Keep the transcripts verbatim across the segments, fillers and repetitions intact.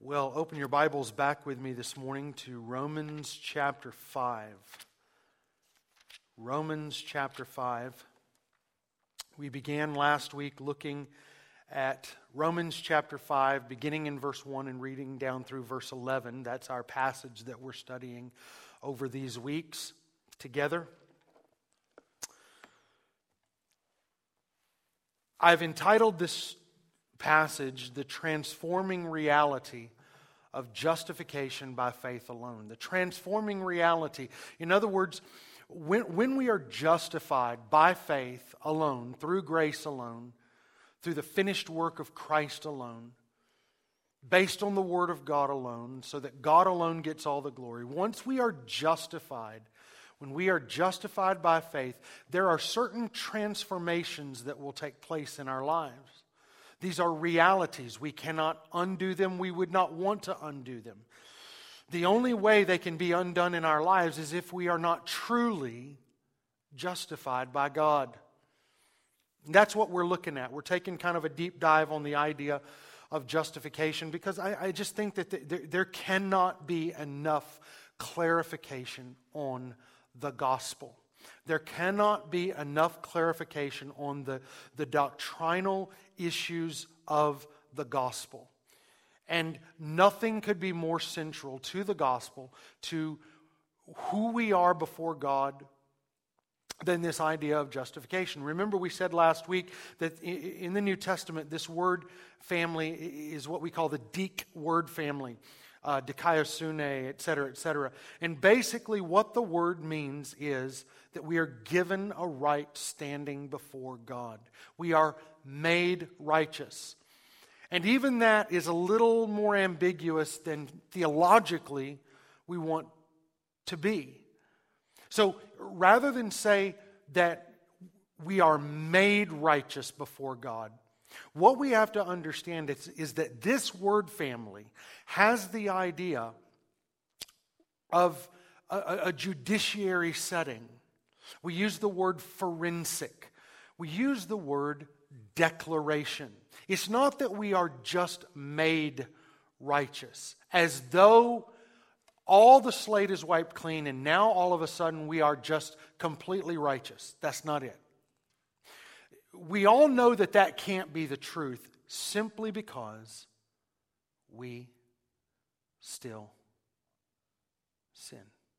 Well, open your Bibles back with me this morning to Romans chapter five. Romans chapter five. We began last week looking at Romans chapter five, beginning in verse one and reading down through verse eleven. That's our passage that we're studying over these weeks together. I've entitled this passage, The Transforming Reality of Justification by Faith Alone. The transforming reality. In other words, when, when we are justified by faith alone, through grace alone, through the finished work of Christ alone, based on the Word of God alone, so that God alone gets all the glory. Once we are justified, when we are justified by faith, there are certain transformations that will take place in our lives. These are realities. We cannot undo them. We would not want to undo them. The only way they can be undone in our lives is if we are not truly justified by God. And that's what we're looking at. We're taking kind of a deep dive on the idea of justification because I, I just think that there, there cannot be enough clarification on the gospel. There cannot be enough clarification on the, the doctrinal issues of the gospel. And nothing could be more central to the gospel, to who we are before God, than this idea of justification. Remember, we said last week that in the New Testament, this word family is what we call the Dike word family. Uh, dikaiosune, et cetera, et cetera. And basically what the word means is that we are given a right standing before God. We are made righteous. And even that is a little more ambiguous than theologically we want to be. So rather than say that we are made righteous before God, what we have to understand is, is that this word family has the idea of a, a judiciary setting. We use the word forensic. We use the word declaration. It's not that we are just made righteous, as though all the slate is wiped clean and now all of a sudden we are just completely righteous. That's not it. We all know that that can't be the truth simply because we still sin.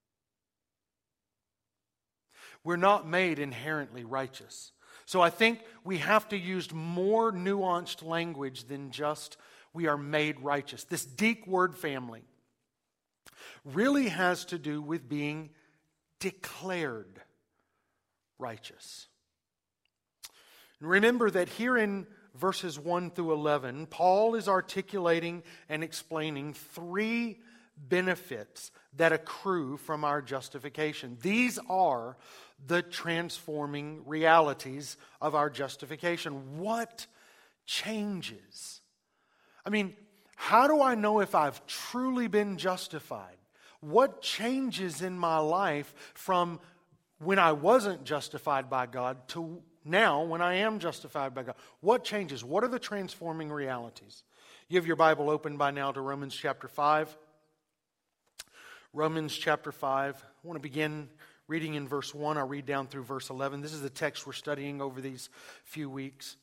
We're not made inherently righteous. So I think we have to use more nuanced language than just we are made righteous. This Dike word family really has to do with being declared righteous. Remember that here in verses one through eleven, Paul is articulating and explaining three benefits that accrue from our justification. These are the transforming realities of our justification. What changes? I mean, how do I know if I've truly been justified? What changes in my life from when I wasn't justified by God to now, when I am justified by God? What changes? What are the transforming realities? You have your Bible open by now to Romans chapter five. Romans chapter five. I want to begin reading in verse one. I'll read down through verse eleven. This is the text we're studying over these few weeks.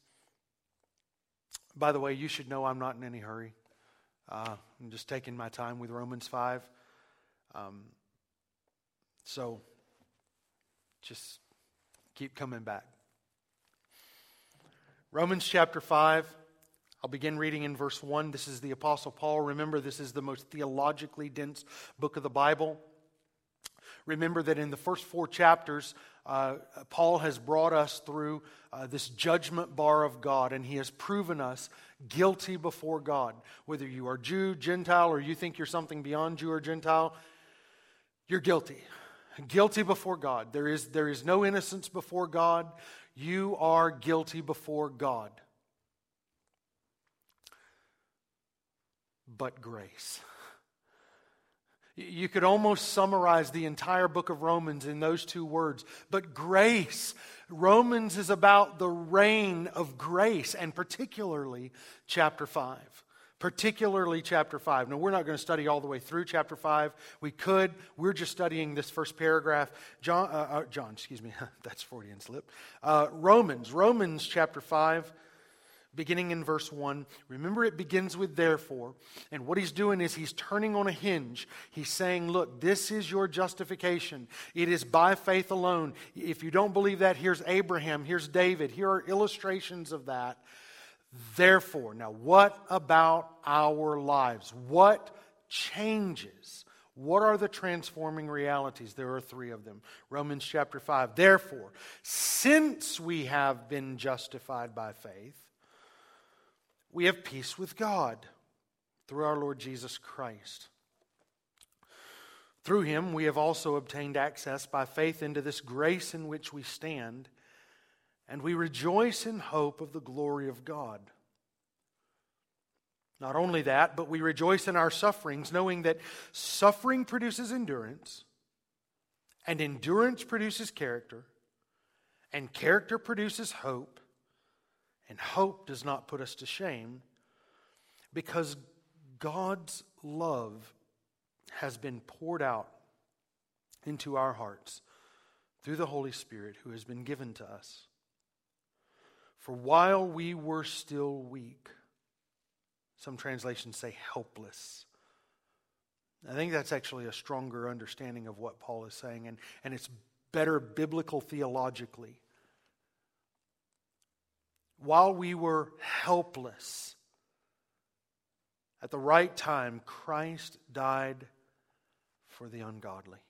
By the way, you should know I'm not in any hurry. Uh, I'm just taking my time with Romans five. Um, so, just keep coming back. Romans chapter five, I'll begin reading in verse one. This is the Apostle Paul. Remember, this is the most theologically dense book of the Bible. Remember that in the first four chapters, uh, Paul has brought us through uh, this judgment bar of God, and he has proven us guilty before God. Whether you are Jew, Gentile, or you think you're something beyond Jew or Gentile, you're guilty. Guilty before God. There is, there is no innocence before God. You are guilty before God. But grace. You could almost summarize the entire book of Romans in those two words. But grace. Romans is about the reign of grace, and particularly chapter five. particularly chapter five. Now, we're not going to study all the way through chapter five. We could. We're just studying this first paragraph. John, uh, uh, John, excuse me, that's Freudian slip. Uh, Romans, Romans chapter five, beginning in verse one. Remember, it begins with therefore. And what he's doing is he's turning on a hinge. He's saying, look, this is your justification. It is by faith alone. If you don't believe that, here's Abraham, here's David. Here are illustrations of that. Therefore, now what about our lives? What changes? What are the transforming realities? There are three of them. Romans chapter five. Therefore, since we have been justified by faith, we have peace with God through our Lord Jesus Christ. Through him, we have also obtained access by faith into this grace in which we stand, and we rejoice in hope of the glory of God. Not only that, but we rejoice in our sufferings, knowing that suffering produces endurance, and endurance produces character, and character produces hope, and hope does not put us to shame, because God's love has been poured out into our hearts through the Holy Spirit who has been given to us. For while we were still weak, some translations say helpless. I think that's actually a stronger understanding of what Paul is saying, and, and it's better biblical theologically. While we were helpless, at the right time, Christ died for the ungodly.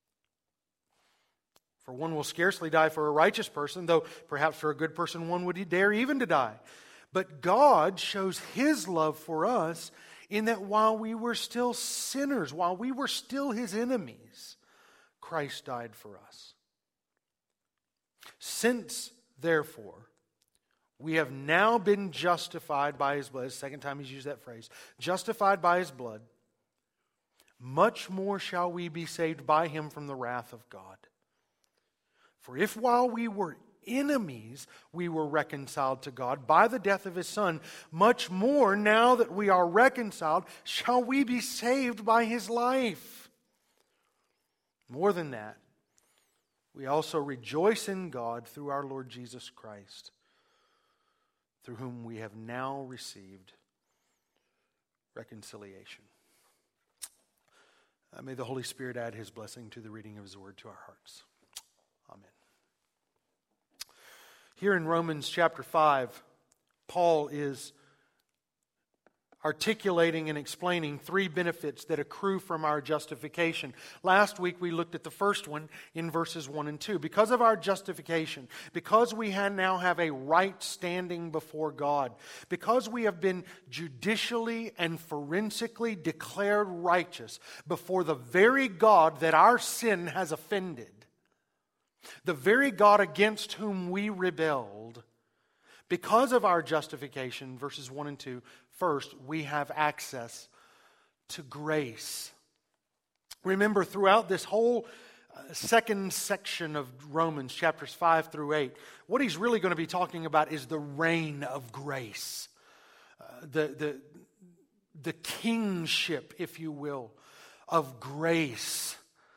For one will scarcely die for a righteous person, though perhaps for a good person one would dare even to die. But God shows His love for us in that while we were still sinners, while we were still His enemies, Christ died for us. Since, therefore, we have now been justified by His blood, second time He's used that phrase, justified by His blood, much more shall we be saved by Him from the wrath of God. For if while we were enemies, we were reconciled to God by the death of His Son, much more now that we are reconciled, shall we be saved by His life. More than that, we also rejoice in God through our Lord Jesus Christ, through whom we have now received reconciliation. Uh, may the Holy Spirit add His blessing to the reading of His word to our hearts. Amen. Here in Romans chapter five, Paul is articulating and explaining three benefits that accrue from our justification. Last week we looked at the first one in verses one and two. Because of our justification, because we now have a right standing before God, because we have been judicially and forensically declared righteous before the very God that our sin has offended, the very God against whom we rebelled, because of our justification, verses one and two, first, we have access to grace. Remember, throughout this whole uh, second section of Romans, chapters five through eight, what he's really going to be talking about is the reign of grace. Uh, the, the, the kingship, if you will, of grace.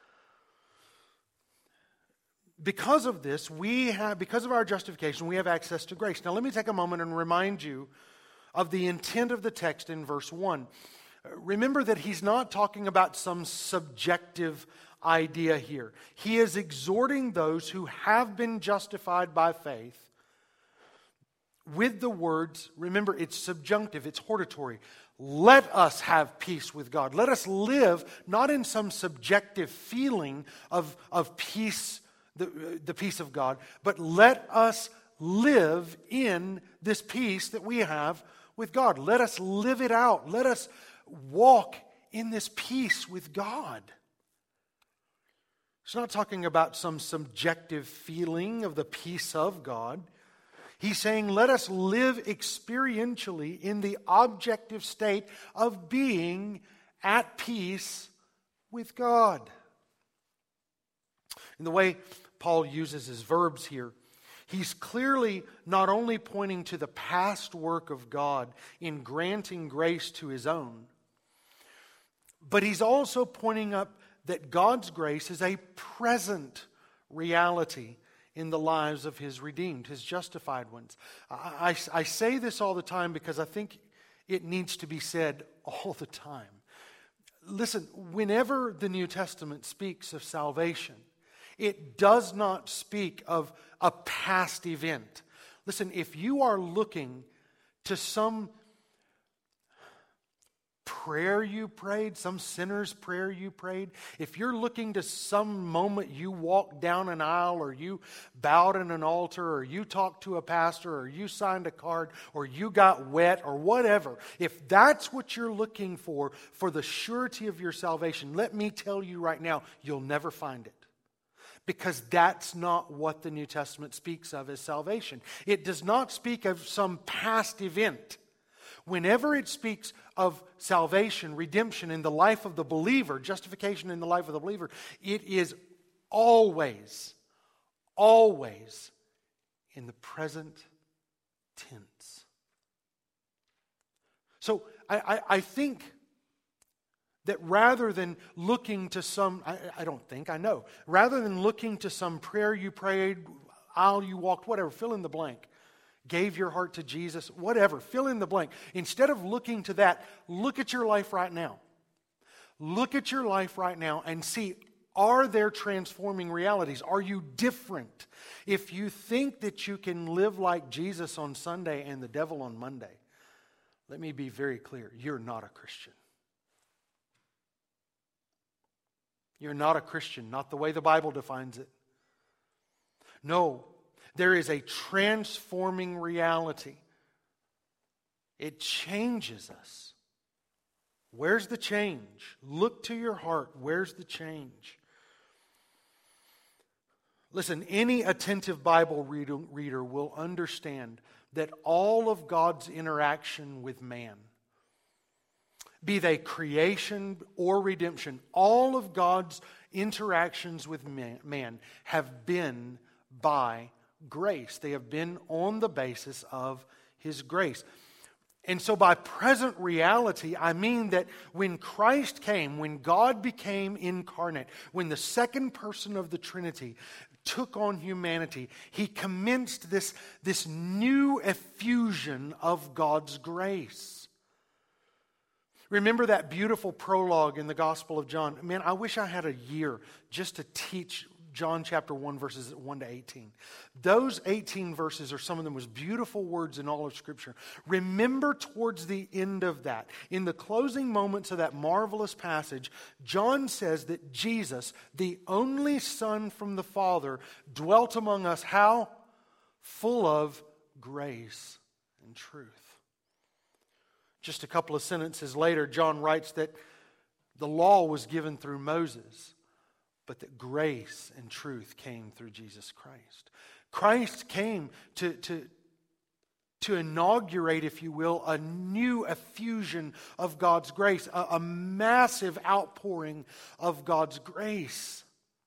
Because of this, we have, because of our justification, we have access to grace. Now let me take a moment and remind you of the intent of the text in verse one. Remember that he's not talking about some subjective idea here. He is exhorting those who have been justified by faith with the words, remember it's subjunctive, it's hortatory. Let us have peace with God. Let us live not in some subjective feeling of, of peace, the, the peace of God, but let us live in this peace that we have with God. Let us live it out. Let us walk in this peace with God. It's not talking about some subjective feeling of the peace of God. He's saying, let us live experientially in the objective state of being at peace with God. In the way Paul uses his verbs here, He's clearly not only pointing to the past work of God in granting grace to His own, but He's also pointing up that God's grace is a present reality in the lives of His redeemed, His justified ones. I, I, I say this all the time because I think it needs to be said all the time. Listen, whenever the New Testament speaks of salvation, it does not speak of a past event. Listen, if you are looking to some prayer you prayed, some sinner's prayer you prayed, if you're looking to some moment you walked down an aisle, or you bowed in an altar, or you talked to a pastor, or you signed a card, or you got wet, or whatever, if that's what you're looking for, for the surety of your salvation, let me tell you right now, you'll never find it. Because that's not what the New Testament speaks of as salvation. It does not speak of some past event. Whenever it speaks of salvation, redemption in the life of the believer, justification in the life of the believer, it is always, always in the present tense. So I, I, I think that rather than looking to some, I, I don't think, I know, rather than looking to some prayer you prayed, aisle you walked, whatever, fill in the blank, gave your heart to Jesus, whatever, fill in the blank. Instead of looking to that, look at your life right now. Look at your life right now and see, are there transforming realities? Are you different? If you think that you can live like Jesus on Sunday and the devil on Monday, let me be very clear, you're not a Christian. You're not a Christian, not the way the Bible defines it. No, there is a transforming reality. It changes us. Where's the change? Look to your heart. Where's the change? Listen, any attentive Bible reader, reader will understand that all of God's interaction with man, be they creation or redemption, all of God's interactions with man have been by grace. They have been on the basis of His grace. And so by present reality, I mean that when Christ came, when God became incarnate, when the second person of the Trinity took on humanity, He commenced this, this new effusion of God's grace. Remember that beautiful prologue in the Gospel of John? Man, I wish I had a year just to teach John chapter one, verses one to eighteen. Those eighteen verses are some of the most beautiful words in all of Scripture. Remember towards the end of that, in the closing moments of that marvelous passage, John says that Jesus, the only Son from the Father, dwelt among us, how? Full of grace and truth. Just a couple of sentences later, John writes that the law was given through Moses, but that grace and truth came through Jesus Christ. Christ came to, to, to inaugurate, if you will, a new effusion of God's grace, a, a massive outpouring of God's grace.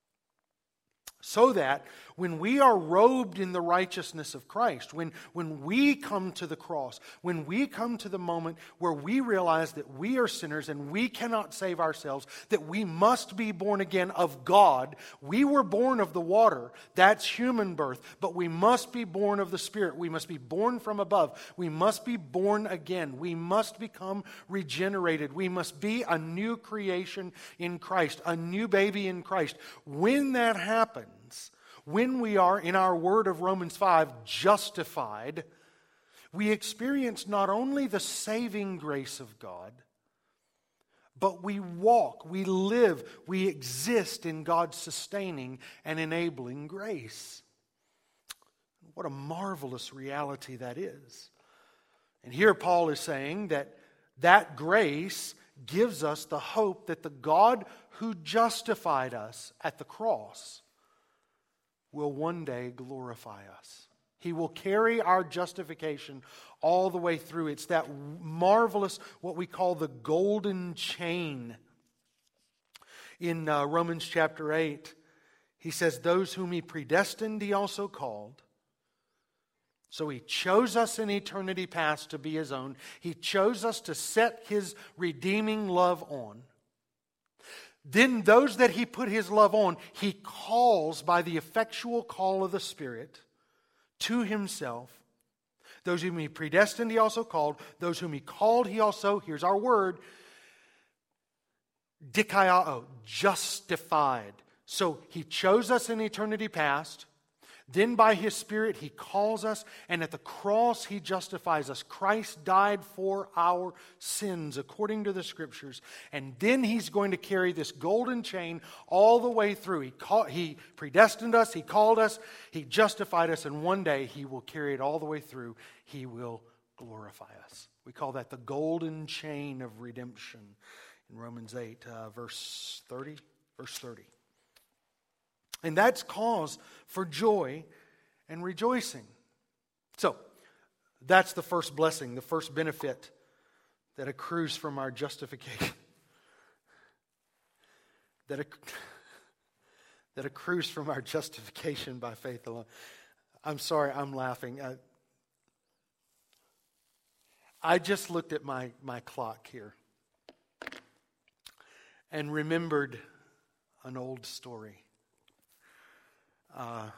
So that when we are robed in the righteousness of Christ, when, when we come to the cross, when we come to the moment where we realize that we are sinners and we cannot save ourselves, that we must be born again of God. We were born of the water. That's human birth. But we must be born of the Spirit. We must be born from above. We must be born again. We must become regenerated. We must be a new creation in Christ, a new baby in Christ. When that happens, when we are, in our word of Romans five, justified, we experience not only the saving grace of God, but we walk, we live, we exist in God's sustaining and enabling grace. What a marvelous reality that is. And here Paul is saying that that grace gives us the hope that the God who justified us at the cross will one day glorify us. He will carry our justification all the way through. It's that marvelous, what we call the golden chain. In uh, Romans chapter eight, he says, those whom He predestined, He also called. So He chose us in eternity past to be His own. He chose us to set His redeeming love on. Then those that He put His love on, He calls by the effectual call of the Spirit to Himself. Those whom He predestined, He also called. Those whom He called, He also, here's our word, dikaiao, justified. So He chose us in eternity past. Then by His Spirit He calls us, and at the cross He justifies us. Christ died for our sins according to the Scriptures. And then He's going to carry this golden chain all the way through. He, call, he predestined us, He called us, He justified us, and one day He will carry it all the way through. He will glorify us. We call that the golden chain of redemption in Romans eight, uh, verse thirty. Verse thirty. And that's cause for joy and rejoicing. So, that's the first blessing, the first benefit that accrues from our justification. That, acc- that accrues from our justification by faith alone. I'm sorry, I'm laughing. I, I just looked at my, my clock here and remembered an old story. Uh,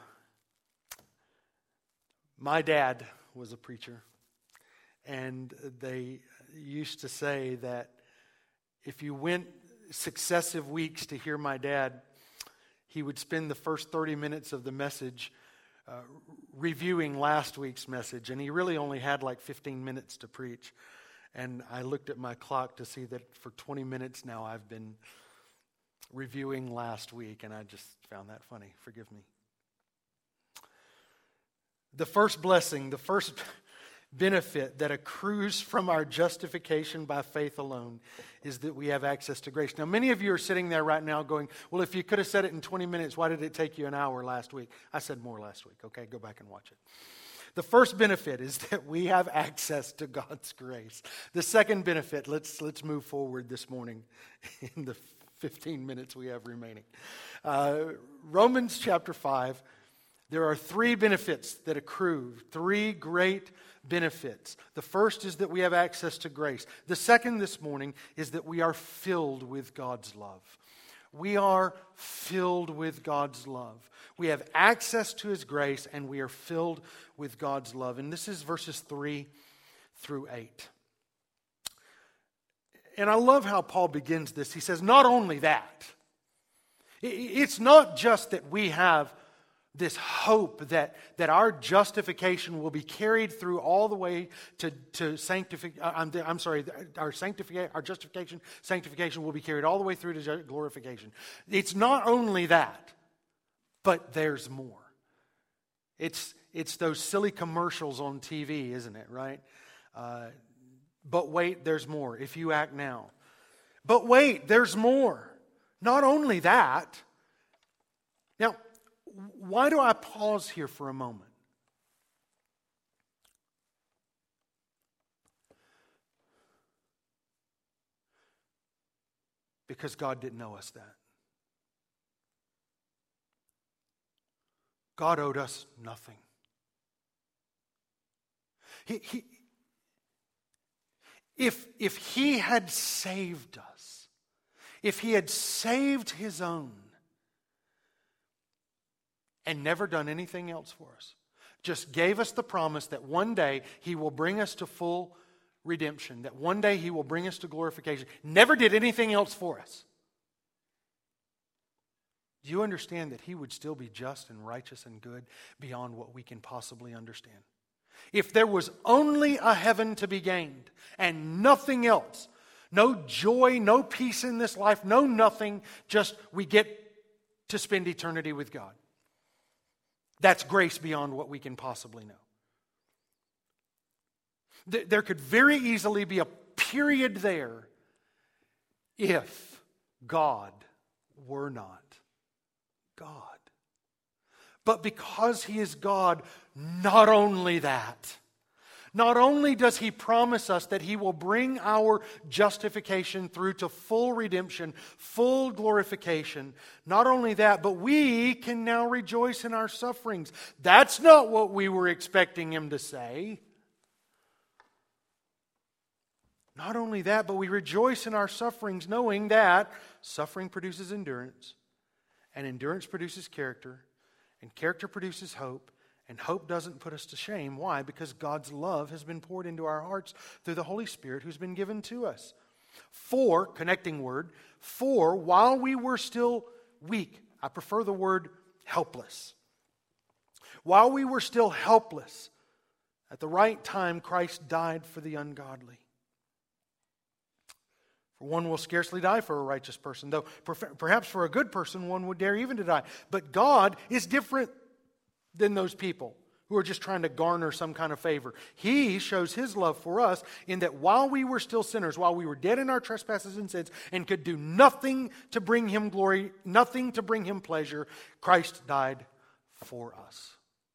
my dad was a preacher, and they used to say that if you went successive weeks to hear my dad, he would spend the first thirty minutes of the message uh, reviewing last week's message, and he really only had like fifteen minutes to preach. And I looked at my clock to see that for twenty minutes now I've been reviewing last week, and I just found that funny. Forgive me. The first blessing, the first benefit that accrues from our justification by faith alone is that we have access to grace. Now, many of you are sitting there right now going, well, if you could have said it in twenty minutes, why did it take you an hour last week? I said more last week. Okay, go back and watch it. The first benefit is that we have access to God's grace. The second benefit, let's, let's move forward this morning in the fifteen minutes we have remaining. Uh, Romans chapter five. There are three benefits that accrue, three great benefits. The first is that we have access to grace. The second this morning is that we are filled with God's love. We are filled with God's love. We have access to His grace, and we are filled with God's love. And this is verses three through eight. And I love how Paul begins this. He says, not only that, it's not just that we have this hope that, that our justification will be carried through all the way to, to sanctification. I'm, I'm sorry, our sanctification, our justification, sanctification will be carried all the way through to glorification. It's not only that, but there's more. It's, it's those silly commercials on T V, isn't it, right? Uh, but wait, there's more. If you act now. But wait, there's more. Not only that. Now, why do I pause here for a moment? Because God didn't know us that. God owed us nothing. He, he, if, if He had saved us, if He had saved His own, and never done anything else for us, just gave us the promise that one day He will bring us to full redemption, that one day He will bring us to glorification, never did anything else for us. Do you understand that He would still be just and righteous and good beyond what we can possibly understand? If there was only a heaven to be gained and nothing else, no joy, no peace in this life, no nothing, just we get to spend eternity with God. That's grace beyond what we can possibly know. There could very easily be a period there if God were not God. But because He is God, not only that, Not only does He promise us that He will bring our justification through to full redemption, full glorification, not only that, but we can now rejoice in our sufferings. That's not what we were expecting Him to say. Not only that, but we rejoice in our sufferings, knowing that suffering produces endurance, and endurance produces character, and character produces hope, and hope doesn't put us to shame. Why? Because God's love has been poured into our hearts through the Holy Spirit who's been given to us. For, connecting word, for while we were still weak, I prefer the word helpless. While we were still helpless, at the right time Christ died for the ungodly. For one will scarcely die for a righteous person, though perhaps for a good person one would dare even to die. But God is different than those people who are just trying to garner some kind of favor. He shows His love for us in that while we were still sinners, while we were dead in our trespasses and sins, and could do nothing to bring Him glory, nothing to bring Him pleasure, Christ died for us.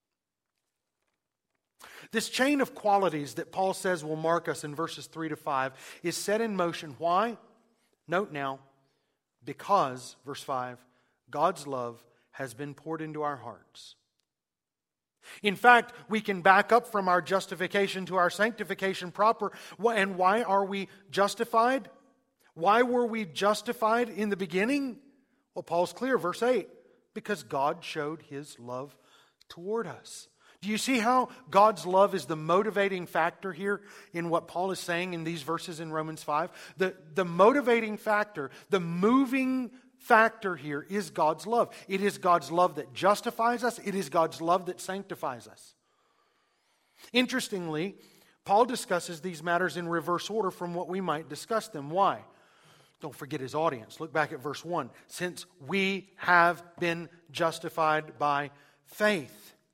This chain of qualities that Paul says will mark us in verses three to five is set in motion. Why? Note now, because, verse five, God's love has been poured into our hearts. In fact, we can back up from our justification to our sanctification proper. And why are we justified? Why were we justified in the beginning? Well, Paul's clear, verse eight, because God showed His love toward us. Do you see how God's love is the motivating factor here in what Paul is saying in these verses in Romans five? The, the motivating factor, the moving factor here is God's love. It is God's love that justifies us. It is God's love that sanctifies us. Interestingly, Paul discusses these matters in reverse order from what we might discuss them. Why? Don't forget his audience. Look back at verse one. Since we have been justified by faith.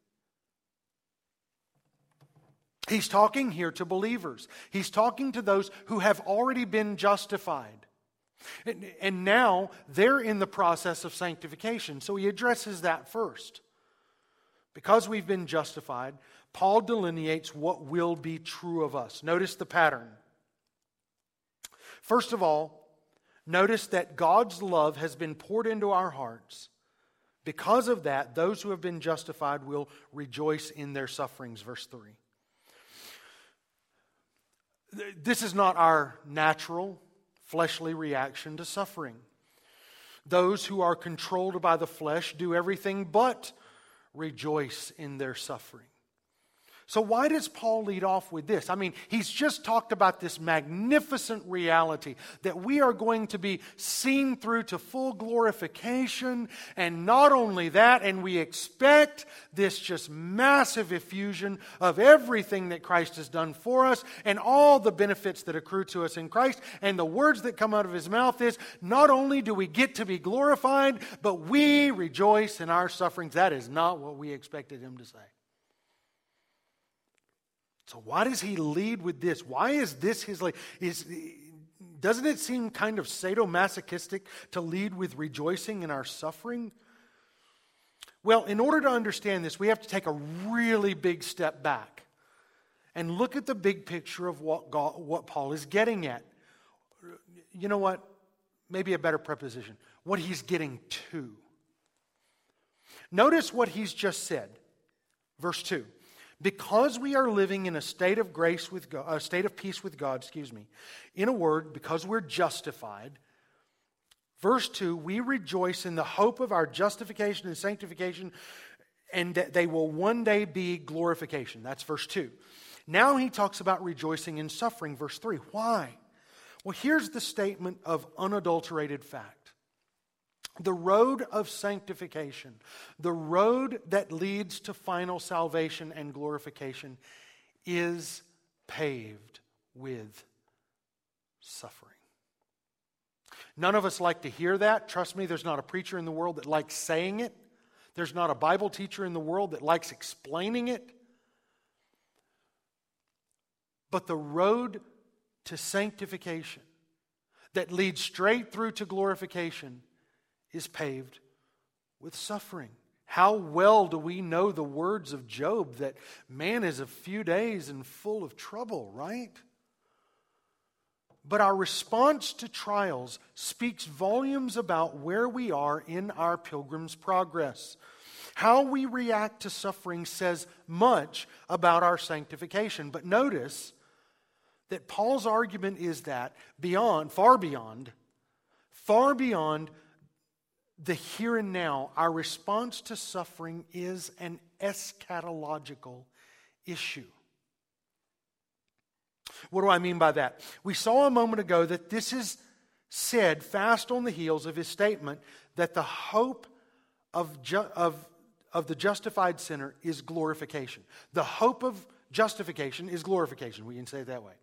He's talking here to believers. He's talking to those who have already been justified. And, and now they're in the process of sanctification. So he addresses that first. Because we've been justified, Paul delineates what will be true of us. Notice the pattern. First of all, notice that God's love has been poured into our hearts. Because of that, those who have been justified will rejoice in their sufferings. Verse three. This is not our natural, fleshly reaction to suffering. Those who are controlled by the flesh do everything but rejoice in their suffering. So why does Paul lead off with this? I mean, he's just talked about this magnificent reality that we are going to be seen through to full glorification. And not only that, and we expect this just massive effusion of everything that Christ has done for us and all the benefits that accrue to us in Christ. And the words that come out of His mouth is, not only do we get to be glorified, but we rejoice in our sufferings. That is not what we expected Him to say. So why does he lead with this? Why is this his like? Is doesn't it seem kind of sadomasochistic to lead with rejoicing in our suffering? Well, in order to understand this, we have to take a really big step back and look at the big picture of what God, what Paul is getting at. You know what? Maybe a better preposition. What he's getting to. Notice what he's just said. Verse two. Because we are living in a state of grace with God, a state of peace with God, excuse me. In a word, because we're justified. Verse two, we rejoice in the hope of our justification and sanctification, and that they will one day be glorification. That's verse two. Now he talks about rejoicing in suffering, verse three. Why? Well, here's the statement of unadulterated fact. The road of sanctification, the road that leads to final salvation and glorification, is paved with suffering. None of us like to hear that. Trust me, there's not a preacher in the world that likes saying it. There's not a Bible teacher in the world that likes explaining it. But the road to sanctification that leads straight through to glorification is paved with suffering. How well do we know the words of Job that man is a few days and full of trouble, right? But our response to trials speaks volumes about where we are in our pilgrim's progress. How we react to suffering says much about our sanctification. But notice that Paul's argument is that beyond, far beyond, far beyond the here and now, our response to suffering is an eschatological issue. What do I mean by that? We saw a moment ago that this is said fast on the heels of his statement that the hope of, ju- of, of the justified sinner is glorification. The hope of justification is glorification. We can say it that way.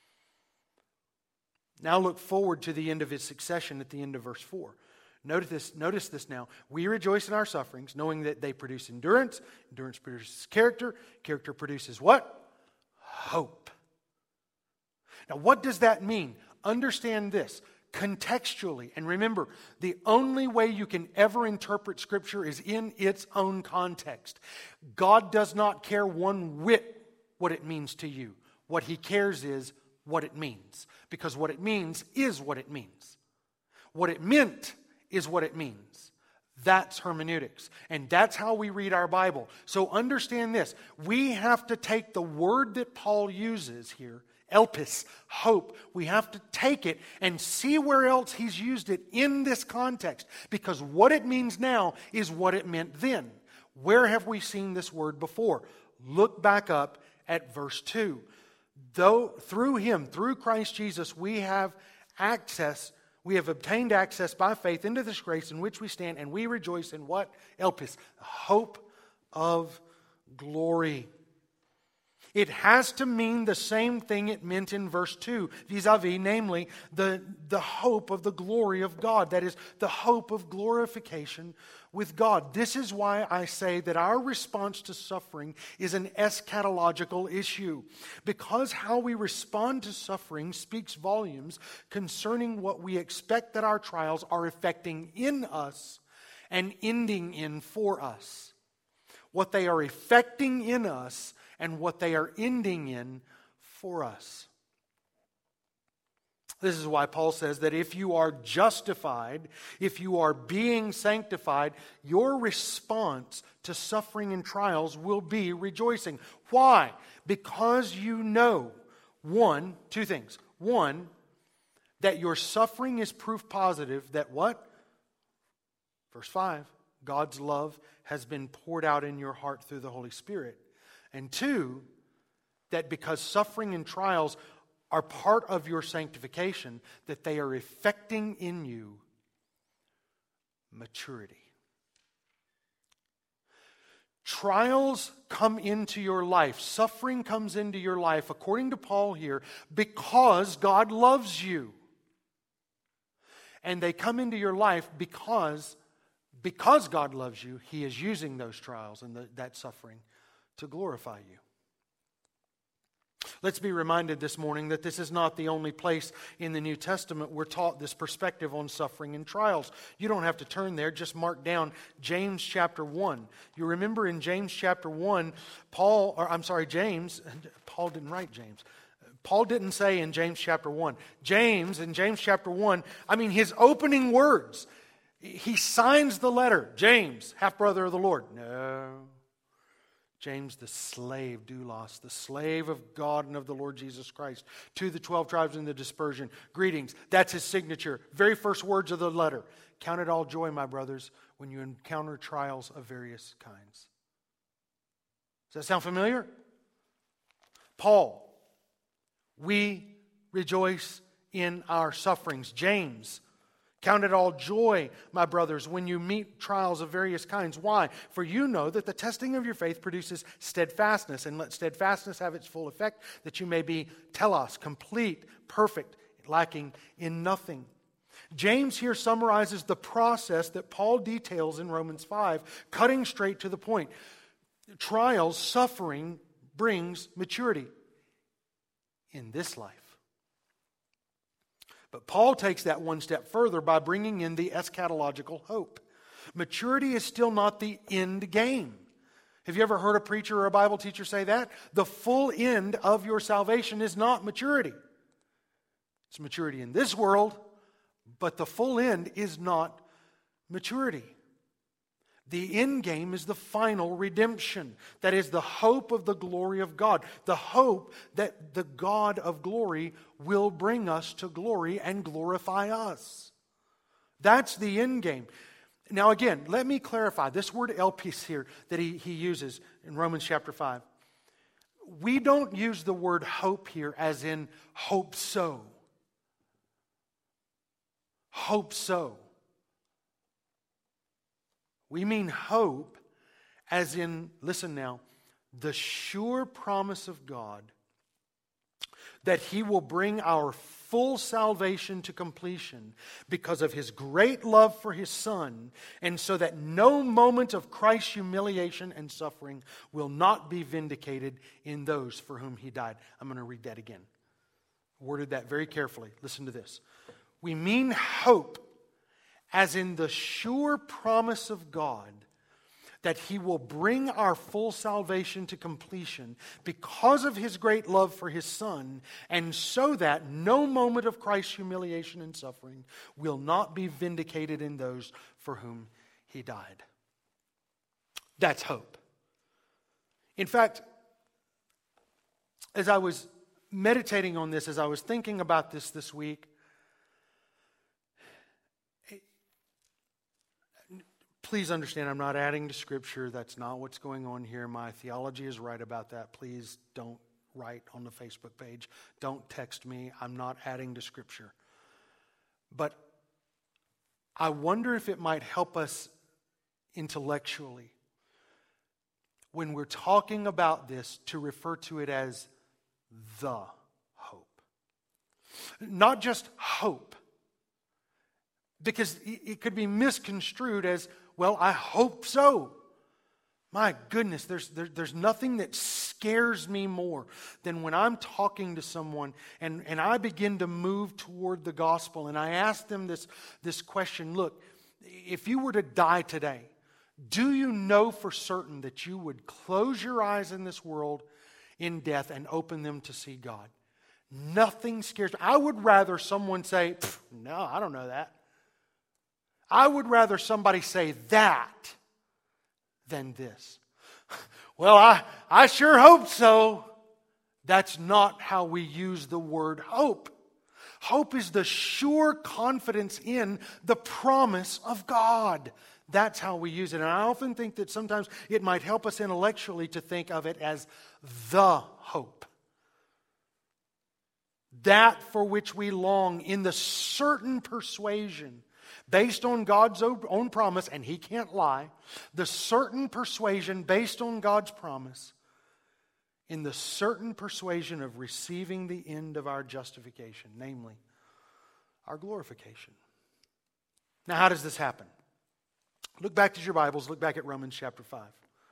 Now look forward to the end of his succession at the end of verse four. Notice this, notice this now. We rejoice in our sufferings, knowing that they produce endurance. Endurance produces character. Character produces what? Hope. Now, what does that mean? Understand this contextually. And remember, the only way you can ever interpret Scripture is in its own context. God does not care one whit what it means to you. What He cares is what it means. Because what it means is what it means. What it meant is what it means. That's hermeneutics. And that's how we read our Bible. So understand this. We have to take the word that Paul uses here, elpis, hope. We have to take it and see where else he's used it in this context. Because what it means now is what it meant then. Where have we seen this word before? Look back up at verse two. Though through Him, through Christ Jesus, we have access, we have obtained access by faith into this grace in which we stand, and we rejoice in what? Elpis, hope of glory. It has to mean the same thing it meant in verse two, vis-a-vis, namely, the, the hope of the glory of God. That is, the hope of glorification with God. This is why I say that our response to suffering is an eschatological issue. Because how we respond to suffering speaks volumes concerning what we expect that our trials are effecting in us and ending in for us. What they are effecting in us and what they are ending in for us. This is why Paul says that if you are justified, if you are being sanctified, your response to suffering and trials will be rejoicing. Why? Because you know, one, two things. One, that your suffering is proof positive that what? Verse five, God's love has been poured out in your heart through the Holy Spirit. And two, that because suffering and trials are part of your sanctification, that they are effecting in you maturity. Trials come into your life, suffering comes into your life, according to Paul here, because God loves you. And they come into your life because, because God loves you, He is using those trials and the, that suffering to glorify you. Let's be reminded this morning that this is not the only place in the New Testament we're taught this perspective on suffering and trials. You don't have to turn there, just mark down James chapter one. You remember in James chapter one, Paul, or I'm sorry, James, Paul didn't write James. Paul didn't say in James chapter one. James, in James chapter one, I mean his opening words, he signs the letter, James, half-brother of the Lord. No. James, the slave, doulos, the slave of God and of the Lord Jesus Christ, to the twelve tribes in the dispersion. Greetings. That's his signature. Very first words of the letter. Count it all joy, my brothers, when you encounter trials of various kinds. Does that sound familiar? Paul, we rejoice in our sufferings. James, count it all joy, my brothers, when you meet trials of various kinds. Why? For you know that the testing of your faith produces steadfastness, and let steadfastness have its full effect, that you may be telos, complete, perfect, lacking in nothing. James here summarizes the process that Paul details in Romans five, cutting straight to the point. Trials, suffering, brings maturity in this life. But Paul takes that one step further by bringing in the eschatological hope. Maturity is still not the end game. Have you ever heard a preacher or a Bible teacher say that? The full end of your salvation is not maturity. It's maturity in this world, but the full end is not maturity. The end game is the final redemption. That is the hope of the glory of God. The hope that the God of glory will bring us to glory and glorify us. That's the end game. Now again, let me clarify. This word elpis here that he, he uses in Romans chapter five. We don't use the word hope here as in hope so. Hope so. We mean hope as in, listen now, the sure promise of God that He will bring our full salvation to completion because of His great love for His Son, and so that no moment of Christ's humiliation and suffering will not be vindicated in those for whom He died. I'm going to read that again. Worded that very carefully. Listen to this. We mean hope as in the sure promise of God that He will bring our full salvation to completion because of His great love for His Son, and so that no moment of Christ's humiliation and suffering will not be vindicated in those for whom He died. That's hope. In fact, as I was meditating on this, as I was thinking about this this week, please understand, I'm not adding to Scripture. That's not what's going on here. My theology is right about that. Please don't write on the Facebook page. Don't text me. I'm not adding to Scripture. But I wonder if it might help us intellectually when we're talking about this to refer to it as the hope. Not just hope. Because it could be misconstrued as, well, I hope so. My goodness, there's, there, there's nothing that scares me more than when I'm talking to someone and, and I begin to move toward the gospel and I ask them this, this question. Look, if you were to die today, do you know for certain that you would close your eyes in this world in death and open them to see God? Nothing scares me. I would rather someone say, no, I don't know that. I would rather somebody say that than this. Well, I, I sure hope so. That's not how we use the word hope. Hope is the sure confidence in the promise of God. That's how we use it. And I often think that sometimes it might help us intellectually to think of it as the hope. That for which we long in the certain persuasion based on God's own promise, and He can't lie, the certain persuasion based on God's promise, in the certain persuasion of receiving the end of our justification, namely, our glorification. Now, how does this happen? Look back to your Bibles, look back at Romans chapter five.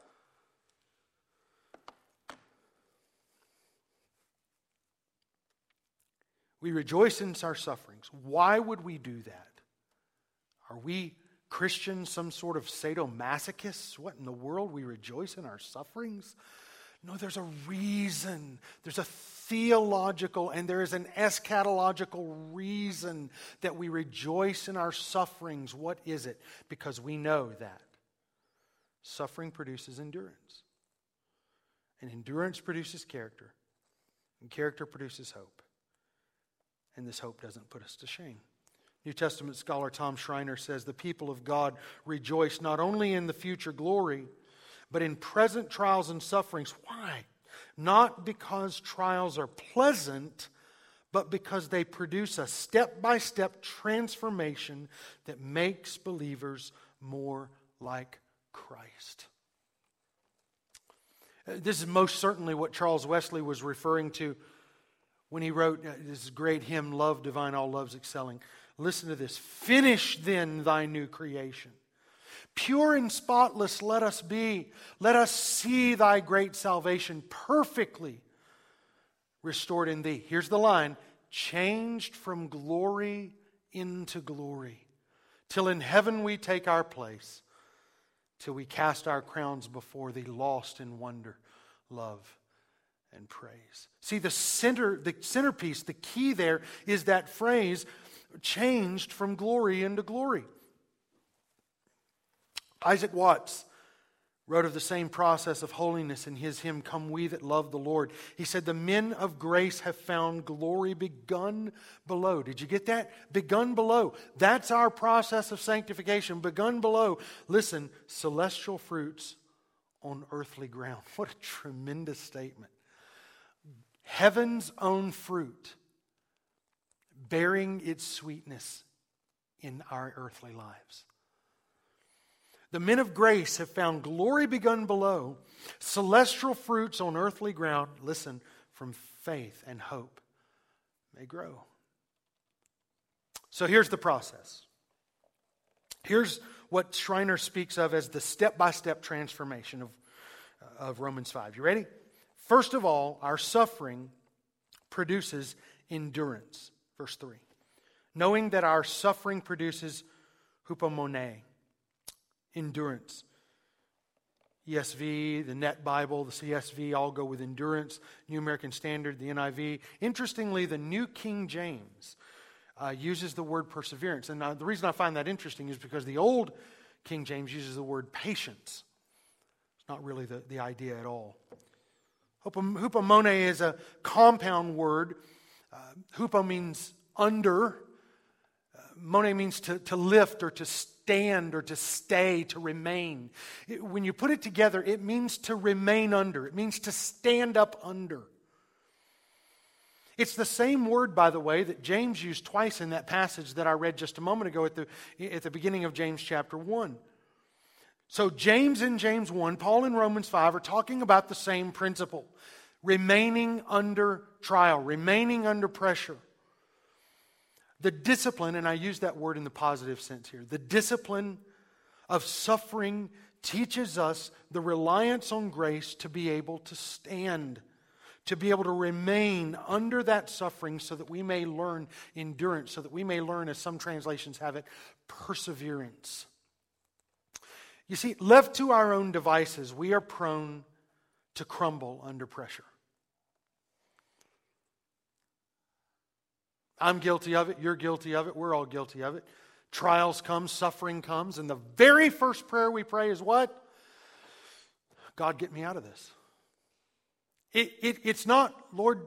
We rejoice in our sufferings. Why would we do that? Are we Christians some sort of sadomasochists? What in the world? We rejoice in our sufferings? No, there's a reason. There's a theological and there is an eschatological reason that we rejoice in our sufferings. What is it? Because we know that suffering produces endurance. And endurance produces character. And character produces hope. And this hope doesn't put us to shame. New Testament scholar Tom Schreiner says the people of God rejoice not only in the future glory, but in present trials and sufferings. Why? Not because trials are pleasant, but because they produce a step-by-step transformation that makes believers more like Christ. This is most certainly what Charles Wesley was referring to when he wrote this great hymn, Love Divine, All Loves Excelling. Listen to this. Finish then thy new creation. Pure and spotless let us be. Let us see thy great salvation perfectly restored in thee. Here's the line. Changed from glory into glory, till in heaven we take our place till we cast our crowns before Thee, lost in wonder, love, and praise. See, the center, the centerpiece, the key there is that phrase, changed from glory into glory. Isaac Watts wrote of the same process of holiness in his hymn, Come We That Love the Lord. He said, the men of grace have found glory begun below. Did you get that? Begun below. That's our process of sanctification. Begun below. Listen, celestial fruits on earthly ground. What a tremendous statement. Heaven's own fruit bearing its sweetness in our earthly lives. The men of grace have found glory begun below, celestial fruits on earthly ground, listen, from faith and hope may grow. So here's the process. Here's what Schreiner speaks of as the step-by-step transformation of, of Romans five. You ready? First of all, our suffering produces endurance. Verse three. Knowing that our suffering produces hupomone, endurance. E S V, the Net Bible, the C S V all go with endurance. New American Standard, the N I V. Interestingly, the New King James uh, uses the word perseverance. And uh, the reason I find that interesting is because the Old King James uses the word patience. It's not really the, the idea at all. Hupomone is a compound word. Uh, hupo means under. Uh, mone means to, to lift or to stand or to stay, to remain. It, when you put it together, it means to remain under. It means to stand up under. It's the same word, by the way, that James used twice in that passage that I read just a moment ago at the, at the beginning of James chapter one. So James in James one, Paul in Romans five are talking about the same principle. Remaining under trial, remaining under pressure. The discipline, and I use that word in the positive sense here, the discipline of suffering teaches us the reliance on grace to be able to stand, to be able to remain under that suffering so that we may learn endurance, so that we may learn, as some translations have it, perseverance. You see, left to our own devices, we are prone to crumble under pressure. I'm guilty of it. You're guilty of it. We're all guilty of it. Trials come, suffering comes, and the very first prayer we pray is what? God, get me out of this. It, it, it's not, Lord,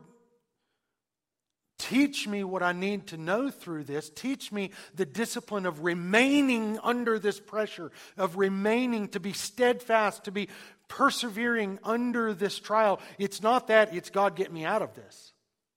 teach me what I need to know through this. Teach me the discipline of remaining under this pressure, of remaining, to be steadfast, to be persevering under this trial. It's not that, it's God, get me out of this.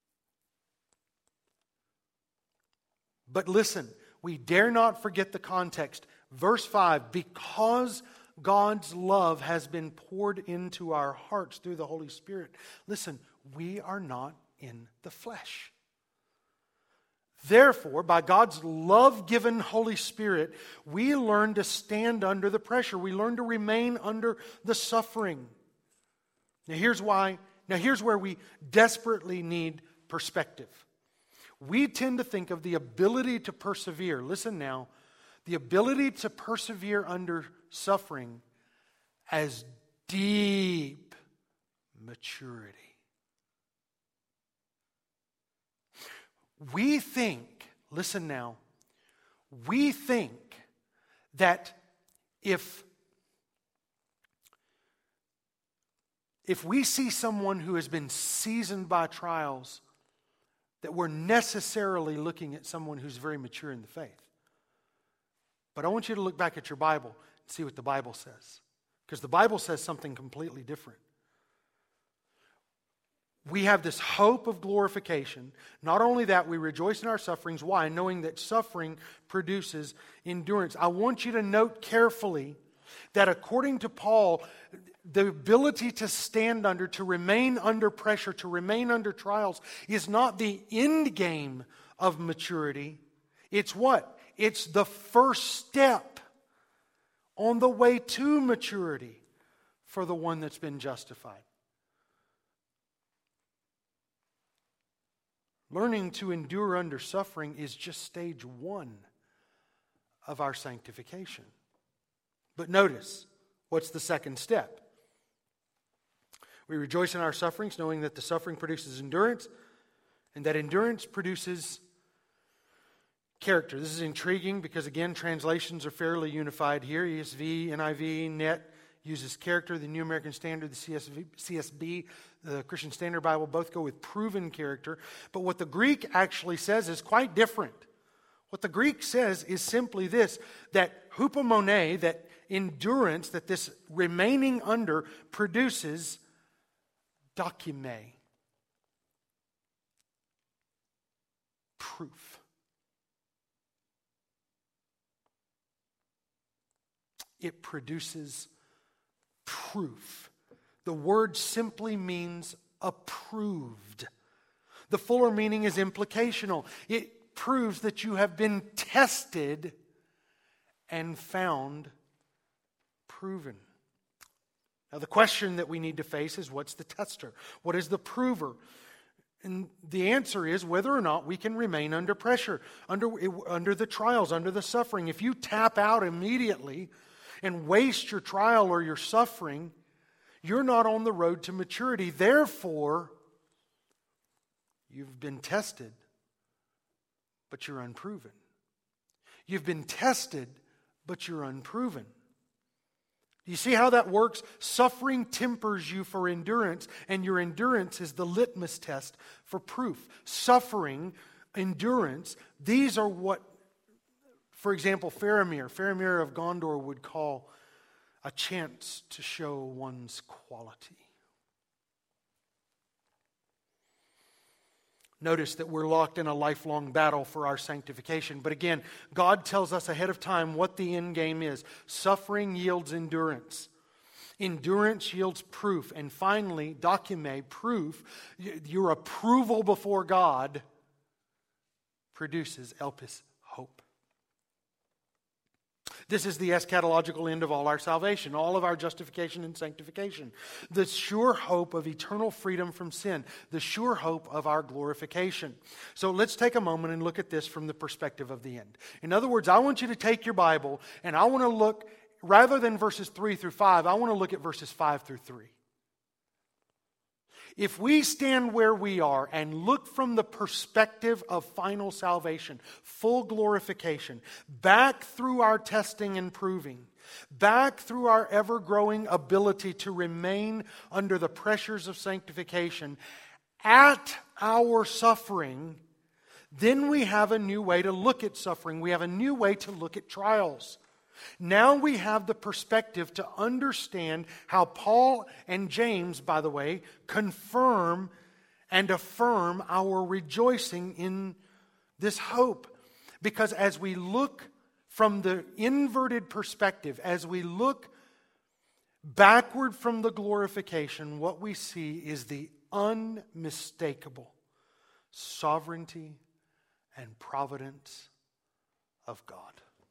But listen, we dare not forget the context. Verse five, because God's love has been poured into our hearts through the Holy Spirit. Listen, we are not in the flesh. Therefore, by God's love-given Holy Spirit, we learn to stand under the pressure. We learn to remain under the suffering. Now here's why. Now here's where we desperately need perspective. We tend to think of the ability to persevere. Listen now. The ability to persevere under suffering as deep maturity. We think, listen now, we think that if, if we see someone who has been seasoned by trials, that we're necessarily looking at someone who's very mature in the faith. But I want you to look back at your Bible and see what the Bible says. Because the Bible says something completely different. We have this hope of glorification. Not only that, we rejoice in our sufferings. Why? Knowing that suffering produces endurance. I want you to note carefully that according to Paul, the ability to stand under, to remain under pressure, to remain under trials is not the end game of maturity. It's what? It's the first step on the way to maturity for the one that's been justified. Learning to endure under suffering is just stage one of our sanctification. But notice, What's the second step? We rejoice in our sufferings, knowing that the suffering produces endurance, and that endurance produces character. This is intriguing because, again, translations are fairly unified here. E S V, N I V, N E T uses character. The New American Standard, the C S V, C S B, the Christian Standard Bible, both go with proven character. But what the Greek actually says is quite different. What the Greek says is simply this, that hupomone, that endurance, that this remaining under produces dokime, proof. It produces proof. The word simply means approved. The fuller meaning is implicational. It proves that you have been tested and found proven. Now, the question that we need to face is, what's the tester? What is the prover? And the answer is whether or not we can remain under pressure, under, under the trials, under the suffering. If you tap out immediately and waste your trial or your suffering, you're not on the road to maturity. Therefore, you've been tested, but you're unproven. You've been tested, but you're unproven. Do you see how that works? Suffering tempers you for endurance, and your endurance is the litmus test for proof. Suffering, endurance, these are what, for example, Faramir, Faramir of Gondor would call a chance to show one's quality. Notice that we're locked in a lifelong battle for our sanctification. But again, God tells us ahead of time what the end game is. Suffering yields endurance. Endurance yields proof. And finally, dokime, proof, your approval before God produces elpis, hope. This is the eschatological end of all our salvation, all of our justification and sanctification. The sure hope of eternal freedom from sin, the sure hope of our glorification. So let's take a moment and look at this from the perspective of the end. In other words, I want you to take your Bible and I want to look, rather than verses three through five, I want to look at verses five through three. If we stand where we are and look from the perspective of final salvation, full glorification, back through our testing and proving, back through our ever-growing ability to remain under the pressures of sanctification, at our suffering, then we have a new way to look at suffering. We have a new way to look at trials. Now we have the perspective to understand how Paul and James, by the way, confirm and affirm our rejoicing in this hope. Because as we look from the inverted perspective, as we look backward from the glorification, what we see is the unmistakable sovereignty and providence of God.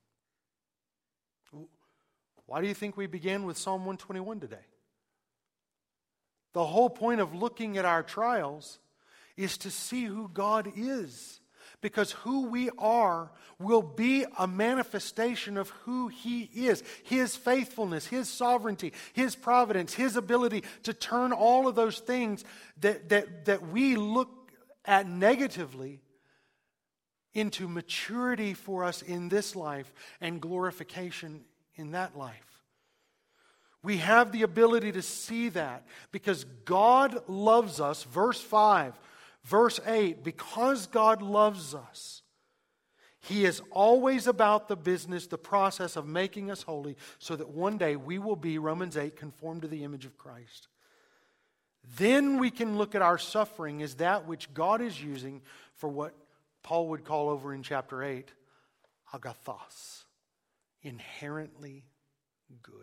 Why do you think we began with Psalm one twenty-one today? The whole point of looking at our trials is to see who God is. Because who we are will be a manifestation of who He is. His faithfulness, His sovereignty, His providence, His ability to turn all of those things that, that, that we look at negatively into maturity for us in this life and glorification in that life. We have the ability to see that because God loves us. Verse five, verse eight, because God loves us, He is always about the business, the process of making us holy so that one day we will be, Romans eight, conformed to the image of Christ. Then we can look at our suffering as that which God is using for what Paul would call over in chapter eight, agathos, inherently good.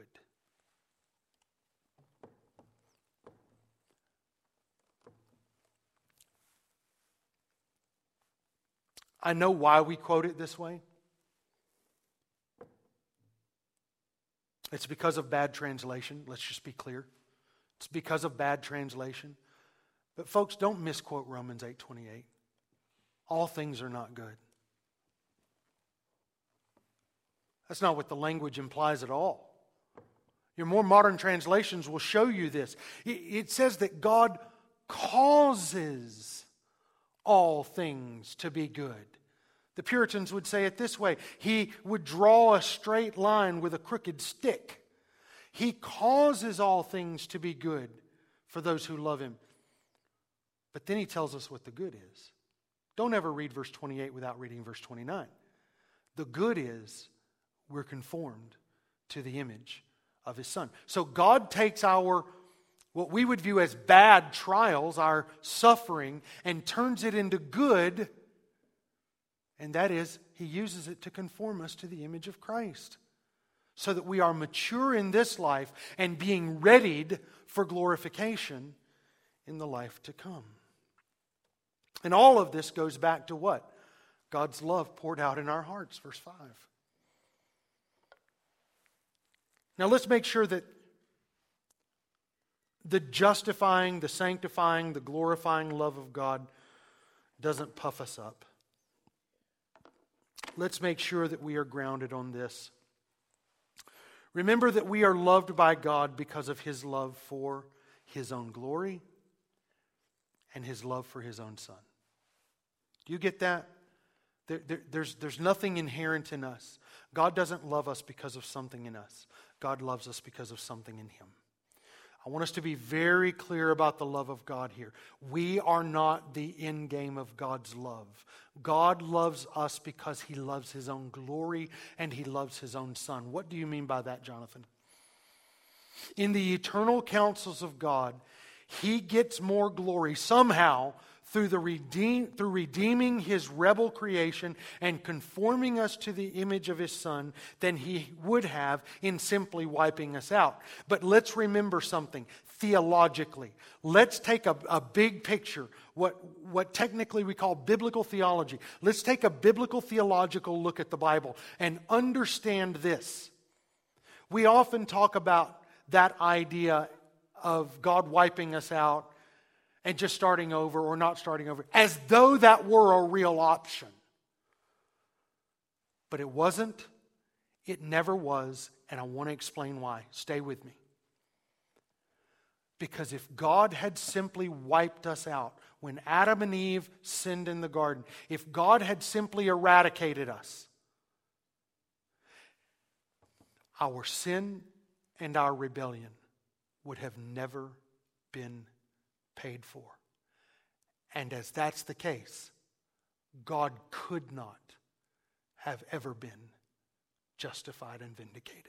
I know why we quote it this way. It's because of bad translation. Let's just be clear. It's because of bad translation. But folks, don't misquote Romans eight twenty-eight. All things are not good. That's not what the language implies at all. Your more modern translations will show you this. It says that God causes all things to be good. The Puritans would say it this way: He would draw a straight line with a crooked stick. He causes all things to be good for those who love Him. But then He tells us what the good is. Don't ever read verse twenty-eight without reading verse twenty-nine. The good is we're conformed to the image of His Son. So God takes our, what we would view as bad trials, our suffering, and turns it into good. And that is, He uses it to conform us to the image of Christ, so that we are mature in this life and being readied for glorification in the life to come. And all of this goes back to what? God's love poured out in our hearts, verse five. Now let's make sure that the justifying, the sanctifying, the glorifying love of God doesn't puff us up. Let's make sure that we are grounded on this. Remember that we are loved by God because of His love for His own glory and His love for His own Son. Do you get that? There, there, there's, there's nothing inherent in us. God doesn't love us because of something in us. God loves us because of something in Him. I want us to be very clear about the love of God here. We are not the end game of God's love. God loves us because He loves His own glory and He loves His own Son. What do you mean by that, Jonathan? In the eternal counsels of God, He gets more glory somehow through the redeem, through redeeming His rebel creation and conforming us to the image of His Son than He would have in simply wiping us out. But let's remember something theologically. Let's take a, a big picture, what, what technically we call biblical theology. Let's take a biblical theological look at the Bible and understand this. We often talk about that idea of God wiping us out and just starting over or not starting over, as though that were a real option. But it wasn't. It never was. And I want to explain why. Stay with me. Because if God had simply wiped us out when Adam and Eve sinned in the garden, if God had simply eradicated us, our sin and our rebellion would have never been paid for. And as that's the case, God could not have ever been justified and vindicated.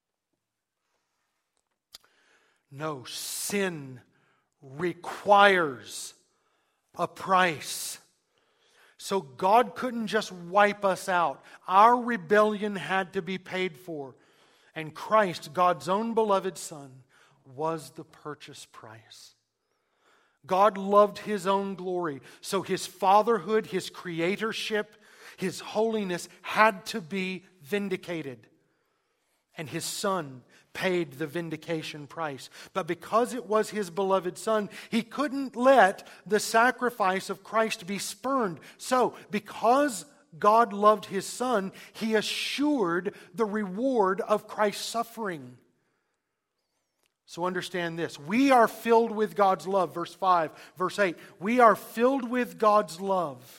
No, sin requires a price. So God couldn't just wipe us out. Our rebellion had to be paid for. And Christ, God's own beloved Son, was the purchase price. God loved His own glory, so His fatherhood, His creatorship, His holiness had to be vindicated. And His Son paid the vindication price. But because it was His beloved Son, He couldn't let the sacrifice of Christ be spurned. So, because God loved His Son, He assured the reward of Christ's suffering. So understand this. We are filled with God's love. Verse five, verse eight. We are filled with God's love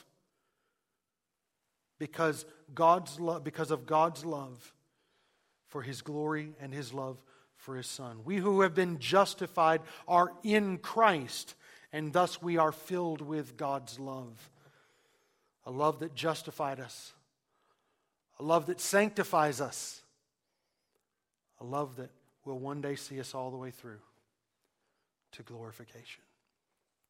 because God's love, because of God's love for His glory and His love for His Son. We who have been justified are in Christ, and thus we are filled with God's love. A love that justified us. A love that sanctifies us. A love that will one day see us all the way through to glorification.